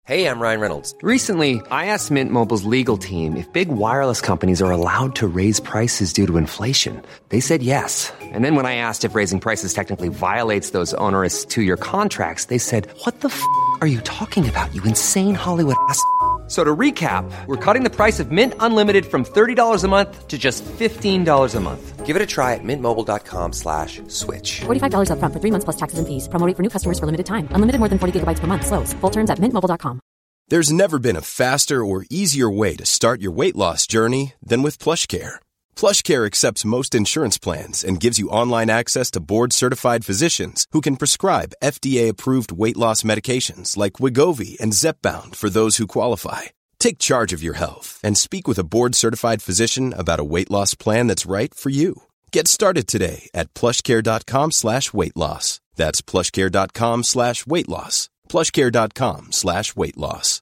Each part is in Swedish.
Hey, I'm Ryan Reynolds. Recently, I asked Mint Mobile's legal team if big wireless companies are allowed to raise prices due to inflation. They said yes. And then when I asked if raising prices technically violates those onerous two-year contracts, they said, "What the f*** are you talking about, you insane Hollywood ass?" So to recap, we're cutting the price of Mint Unlimited from $30 a month to just $15 a month. Give it a try at mintmobile.com/switch. $45 up front for 3 months plus taxes and fees. Promo rate for new customers for limited time. Unlimited more than 40 gigabytes per month. Slows full terms at mintmobile.com. There's never been a faster or easier way to start your weight loss journey than with PlushCare. PlushCare accepts most insurance plans and gives you online access to board-certified physicians who can prescribe FDA-approved weight loss medications like Wegovy and Zepbound for those who qualify. Take charge of your health and speak with a board-certified physician about a weight loss plan that's right for you. Get started today at plushcare.com/weightloss. That's plushcare.com/weightloss. plushcare.com/weightloss.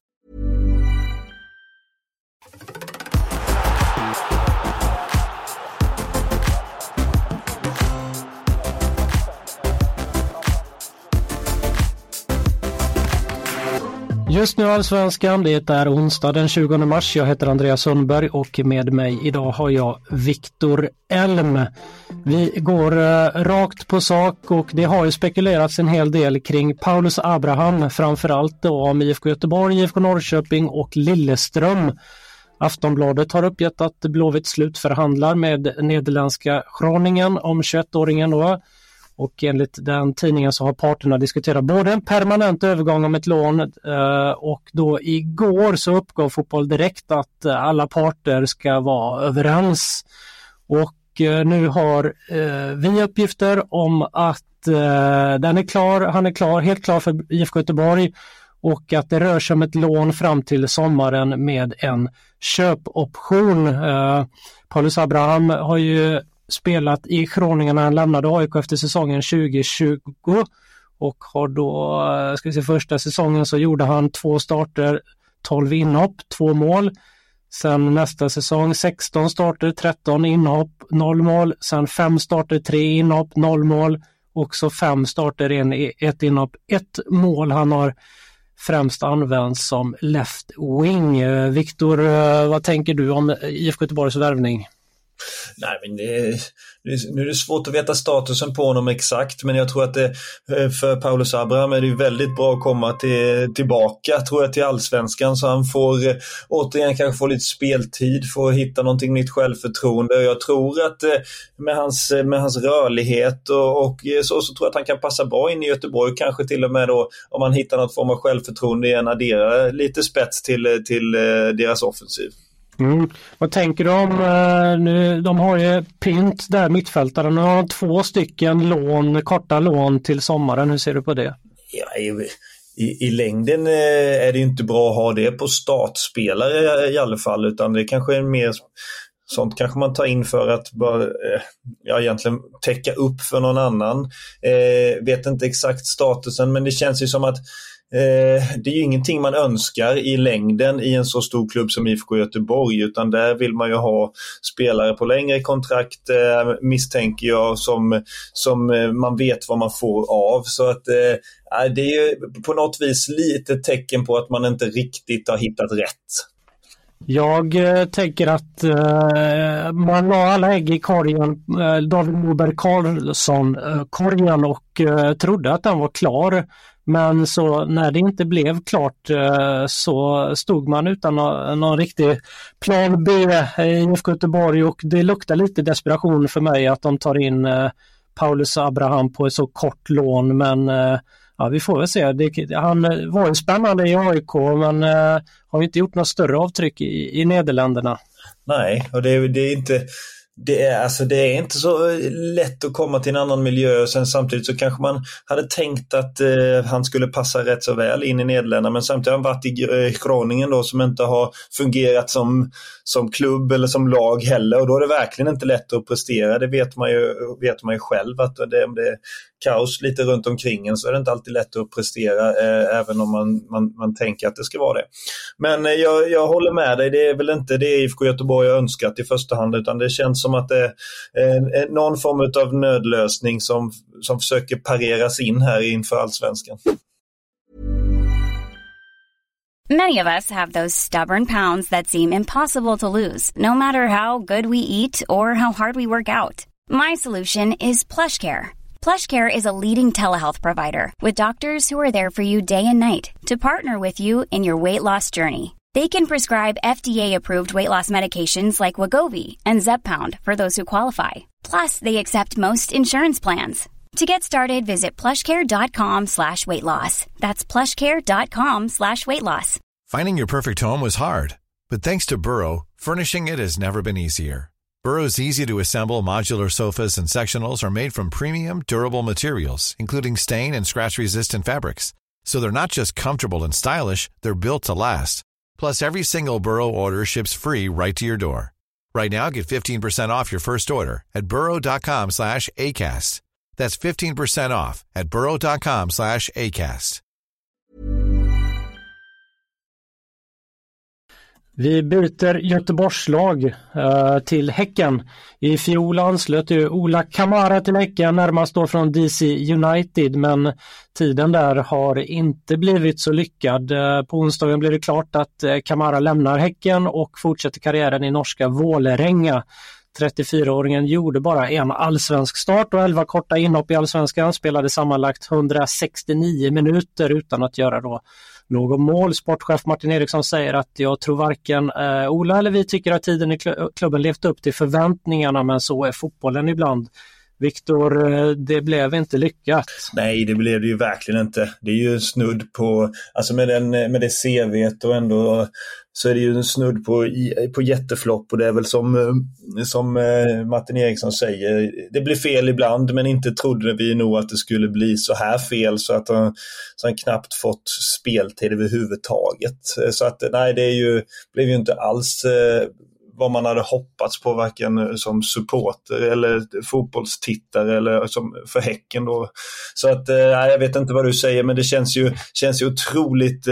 Just nu Allsvenskan, det är onsdag den 20 mars. Jag heter Andreas Sundberg och med mig idag har jag Viktor Elm. Vi går rakt på sak och det har ju spekulerats en hel del kring Paulus Abraham, framförallt då om IFK Göteborg, IFK Norrköping och Lilleström. Aftonbladet har uppgett att Blåvitt slutförhandlar med nederländska Groningen om 21-åringen då. Och enligt den tidningen så har parterna diskuterat både en permanent övergång om ett lån och då igår så uppgav Fotboll Direkt att alla parter ska vara överens. Och nu har vi uppgifter om att han är klar, helt klar för IFK Göteborg och att det rör sig om ett lån fram till sommaren med en köpoption. Paulus Abraham har ju spelat i Groningen när han lämnade AIK efter säsongen 2020 och har då, första säsongen så gjorde han 2 starter, 12 inhopp, 2 mål. Sen nästa säsong 16 starter, 13 inhopp, 0 mål. Sen 5 starter, 3 inhopp, 0 mål. Också 5 starter, 1 inhopp, 1 mål. Han har främst använts som left wing. Viktor, vad tänker du om IFK Göteborgs värvning? Nej, men nu är det svårt att veta statusen på honom exakt, men jag tror att för Paulus Abraham är det väldigt bra att komma tillbaka, tror jag, till Allsvenskan, så han får återigen kanske få lite speltid, får hitta någonting nytt självförtroende. Jag tror att med hans rörlighet och så tror jag att han kan passa bra in i Göteborg, kanske till och med då om man hittar något form av självförtroende igen, addera lite spets till deras offensiv. Vad tänker du om nu? De har ju Pint där, mittfältaren, och har 2 stycken korta lån till sommaren. Hur ser du på det? Ja, i längden är det ju inte bra att ha det på startspelare i alla fall, utan det kanske är mer sånt kanske man tar in för att bara egentligen täcka upp för någon annan. Vet inte exakt statusen, men det känns ju som att det är ju ingenting man önskar i längden i en så stor klubb som IFK Göteborg, utan där vill man ju ha spelare på längre kontrakt, misstänker jag, som man vet vad man får av. Så att det är ju på något vis lite tecken på att man inte riktigt har hittat rätt. Jag tänker att man la alla ägg i korgen, David Moberg Karlsson korgen, och trodde att den var klar. Men så när det inte blev klart så stod man utan någon riktig plan B i IFK Göteborg, och det luktar lite desperation för mig att de tar in Paulus Abraham på ett så kort lån. Men ja, vi får väl se. Han var ju spännande i AIK, men har inte gjort något större avtryck i Nederländerna. Nej, och det är inte... Det är inte så lätt att komma till en annan miljö, och sen samtidigt så kanske man hade tänkt att han skulle passa rätt så väl in i Nederländerna, men samtidigt har han varit i Groningen då, som inte har fungerat som klubb eller som lag heller, och då är det verkligen inte lätt att prestera. Det vet man ju själv, att om det är kaos lite runt omkring en så är det inte alltid lätt att prestera, även om man tänker att det ska vara det. Men jag håller med dig, det är väl inte det IFK Göteborg har önskat i första hand, utan det känns som att det är någon form av nödlösning som försöker pareras in här inför Allsvenskan. Many of us have those stubborn pounds that seem impossible to lose, no matter how good we eat or how hard we work out. My solution is PlushCare. PlushCare is a leading telehealth provider with doctors who are there for you day and night to partner with you in your weight loss journey. They can prescribe FDA-approved weight loss medications like Wegovy and Zepbound for those who qualify. Plus, they accept most insurance plans. To get started, visit plushcare.com/weightloss. That's plushcare.com/weightloss. Finding your perfect home was hard, but thanks to Burrow, furnishing it has never been easier. Burrow's easy-to-assemble modular sofas and sectionals are made from premium, durable materials, including stain and scratch-resistant fabrics. So they're not just comfortable and stylish, they're built to last. Plus, every single Burrow order ships free right to your door. Right now, get 15% off your first order at burrow.com/ACAST. That's 15% off at burrow.com/ACAST. Vi byter Göteborgslag till Häcken. I fjol anslöt ju Ola Kamara till Häcken, närmast då från DC United, men tiden där har inte blivit så lyckad. På onsdagen blir det klart att Kamara lämnar Häcken och fortsätter karriären i norska Vålerenga. 34-åringen gjorde bara en allsvensk start och 11 korta inhopp i allsvenskan, spelade sammanlagt 169 minuter utan att göra då någon mål. Sportchef Martin Eriksson säger att jag tror varken Ola eller vi tycker att tiden i klubben levt upp till förväntningarna, men så är fotbollen ibland. Viktor, det blev inte lyckat. Nej, det blev det ju verkligen inte. Det är ju snudd på, alltså med det CV:t och ändå så är det ju en snudd på jätteflopp, och det är väl som Martin Eriksson säger, det blir fel ibland, men inte trodde vi nog att det skulle bli så här fel så att han knappt fått speltid överhuvudtaget. Så att nej, blev ju inte alls vad man hade hoppats på, varken som supporter eller fotbollstittare eller som för Häcken då. Så att jag vet inte vad du säger, men det känns ju otroligt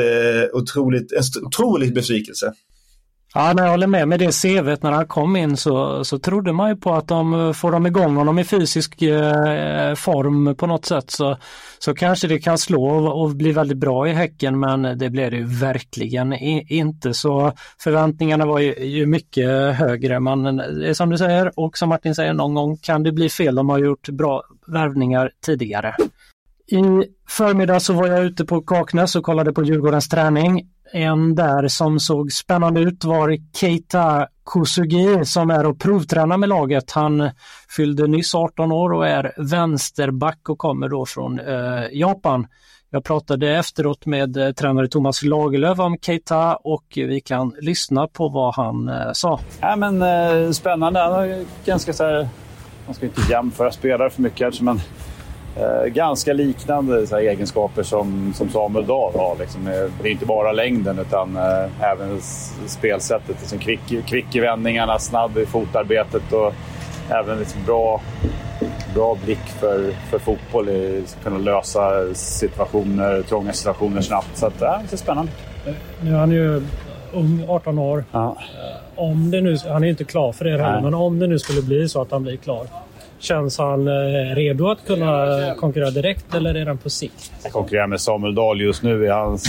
besvikelse. Ja, när jag håller med det CV:t när han kom in så trodde man ju på att de får dem igång honom i fysisk form på något sätt, så kanske det kan slå och bli väldigt bra i Häcken, men det blev det ju verkligen inte. Så förväntningarna var ju mycket högre, men som du säger och som Martin säger, någon gång kan det bli fel. De har gjort bra värvningar tidigare. I förmiddag så var jag ute på Kaknäs och kollade på Djurgårdens träning. En där som såg spännande ut var Keita Kusugi som är och provtränar med laget. Han fyllde nyss 18 år och är vänsterback och kommer då från Japan. Jag pratade efteråt med tränare Thomas Lagerlöf om Keita och vi kan lyssna på vad han sa. Ja, men spännande. Han har ganska så här, man ska inte jämföra spelare för mycket, men ganska liknande så här egenskaper som Samuel Dahl har. Liksom. Det är inte bara längden utan även spelsättet. Liksom kvick i vändningarna, snabb i fotarbetet och även liksom bra blick för fotboll. Att kunna lösa trånga situationer snabbt. Så att, det är spännande. Nu är han ju ung, 18 år. Ja. Om det nu, han är inte klar för det heller, men om det nu skulle bli så att han blir klar, känns han redo att kunna konkurrera direkt eller är han på sikt? Jag konkurrerar med Samuel Dahl just nu.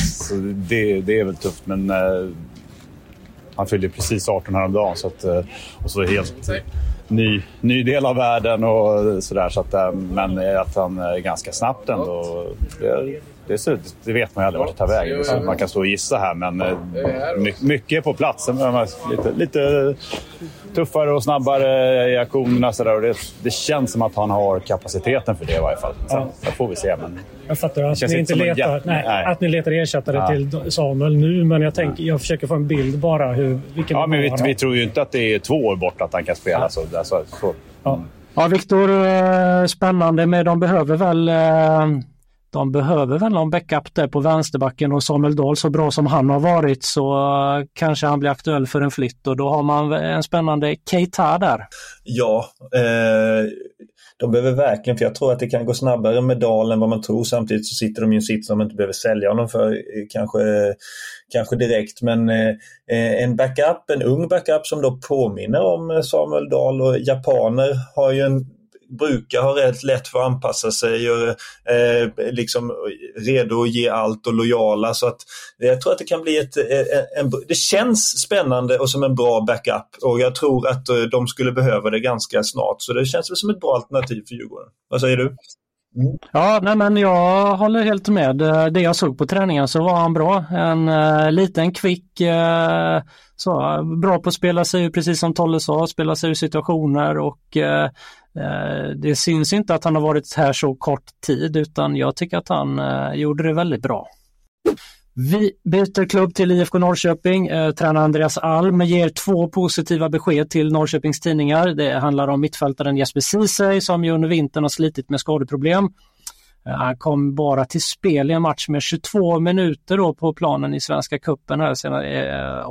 Det är väl tufft, men han fyllde precis 18 häromdagen. Så att, och så helt ny del av världen och sådär. Så att, men att han är ganska snabbt ändå. Det vet man ju aldrig vart det tar vägen. Så man kan stå och gissa här, men mycket på plats. Lite tuffare och snabbare i aktionerna. Så där, och det känns som att han har kapaciteten för det i varje fall. Sen får vi se. Men jag fattar att ni inte att ni letar ersättare till Samuel nu, men jag försöker få en bild bara vilken. Ja, men vi tror ju inte att det är 2 år bort att han kan spela. Ja, Viktor, spännande, men de behöver väl någon backup där på vänsterbacken, och Samuel Dahl, så bra som han har varit, så kanske han blir aktuell för en flytt, och då har man en spännande Keita där. Ja, de behöver verkligen, för jag tror att det kan gå snabbare med Dahl än vad man tror. Samtidigt så sitter de i en sitt som man inte behöver sälja honom för kanske direkt, men en ung backup som då påminner om Samuel Dahl, och japaner har ju en brukar ha rätt lätt för att anpassa sig och liksom redo att ge allt och lojala, så att jag tror att det kan bli det känns spännande och som en bra backup, och jag tror att de skulle behöva det ganska snart, så det känns väl som ett bra alternativ för Djurgården. Vad säger du? Ja, nej, men jag håller helt med. Det jag såg på träningen så var han bra. En liten kvick, så bra på att spela sig ur, precis som Tolle sa, spela sig ur situationer, och det syns inte att han har varit här så kort tid, utan jag tycker att han gjorde det väldigt bra. Vi byter klubb till IFK Norrköping. Tränare Andreas Alm ger 2 positiva besked till Norrköpings tidningar. Det handlar om mittfältaren Jesper Ceesay som ju under vintern har slitit med skadeproblem. Han kom bara till spel i en match med 22 minuter då på planen i Svenska cupen här senare,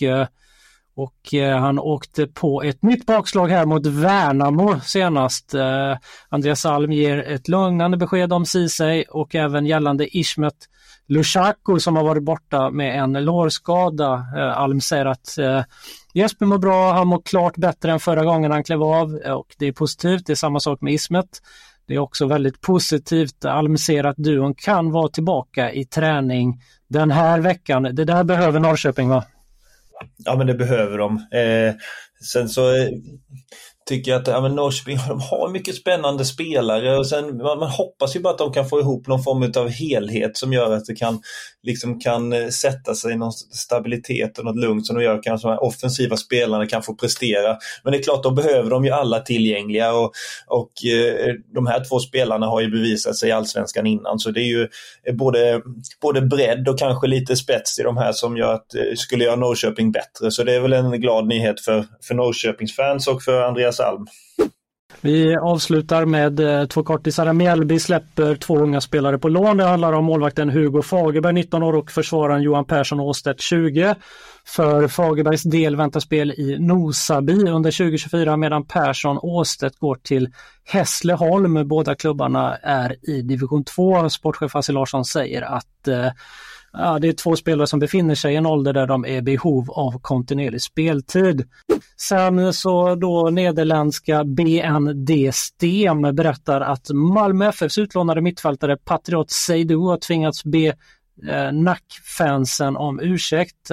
och han åkte på ett nytt bakslag här mot Värnamo senast. Andreas Alm ger ett lugnande besked om Ceesay och även gällande Ismet Lushaku som har varit borta med en lårskada. Alm säger att Jesper mår bra, han mår klart bättre än förra gången han klev av, och det är positivt. Det är samma sak med Ismet. Det är också väldigt positivt. Alm ser att duon kan vara tillbaka i träning den här veckan. Det där behöver Norrköping, va? Ja, men det behöver de. Sen så tycker jag att Norrköping har mycket spännande spelare, och sen man hoppas ju bara att de kan få ihop någon form av helhet som gör att det kan sätta sig någon stabilitet och något lugnt som de gör, kanske de här offensiva spelarna kan få prestera. Men det är klart, då behöver de ju alla tillgängliga, och de här 2 spelarna har ju bevisat sig i Allsvenskan innan, så det är ju både bredd och kanske lite spets i de här som gör att skulle göra Norrköping bättre, så det är väl en glad nyhet för Norrköpings fans och för Andreas Alm. Vi avslutar med 2 kortisar. Mjällby släpper 2 unga spelare på lån. Det handlar om målvakten Hugo Fagerberg, 19 år, och försvararen Johan Persson Åstedt, 20. För Fagerbergs del väntar spel i Nosaby under 2024, medan Persson Åstedt går till Hässleholm. Båda klubbarna är i division 2. Sportchef Hasse Larsson säger att det är 2 spelare som befinner sig i en ålder där de är i behov av kontinuerlig speltid. Sen så då nederländska BND Stem berättar att Malmö FFs utlånade mittfältare Patriot Seydou har tvingats be NAC-fansen om ursäkt.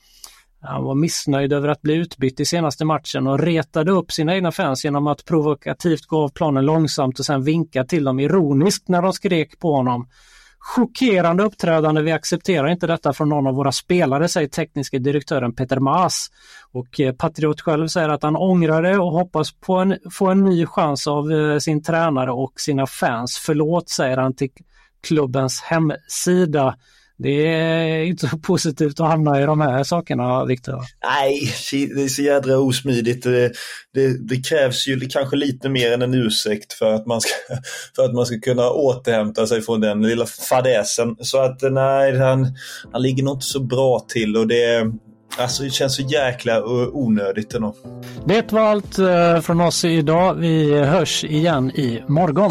Han var missnöjd över att bli utbytt i senaste matchen och retade upp sina egna fans genom att provokativt gå av planen långsamt och sen vinka till dem ironiskt när de skrek på honom. Chockerande uppträdande, vi accepterar inte detta från någon av våra spelare, säger tekniska direktören Peter Maas. Och Patriot själv säger att han ångrar det och hoppas få en ny chans av sin tränare och sina fans. Förlåt, säger han till klubbens hemsida. Det är inte så positivt att hamna i de här sakerna, Viktor. Nej, det är så jädra osmidigt. Det krävs ju kanske lite mer än en ursäkt för att man ska kunna återhämta sig från den lilla fadäsen. Så att nej, han ligger nog inte så bra till, och det känns så jäkla onödigt ändå. Det var allt från oss idag. Vi hörs igen i morgon.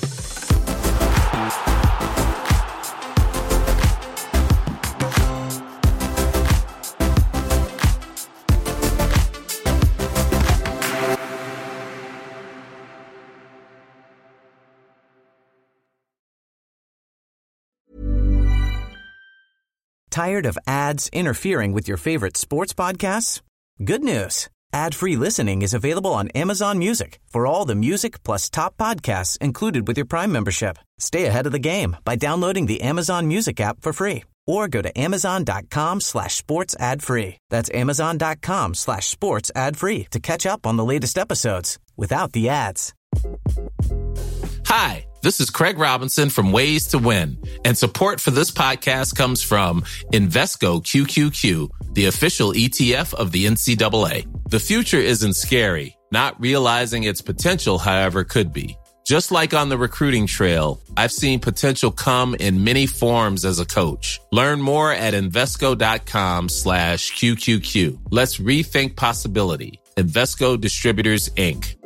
Tired of ads interfering with your favorite sports podcasts? Good news. Ad-free listening is available on Amazon Music for all the music plus top podcasts included with your Prime membership. Stay ahead of the game by downloading the Amazon Music app for free or go to amazon.com/sports ad free. That's amazon.com/sports ad free to catch up on the latest episodes without the ads. Hi, this is Craig Robinson from Ways to Win, and support for this podcast comes from Invesco QQQ, the official ETF of the NCAA. The future isn't scary. Not realizing its potential, however, could be. Just like on the recruiting trail, I've seen potential come in many forms as a coach. Learn more at Invesco.com/QQQ. Let's rethink possibility. Invesco Distributors, Inc.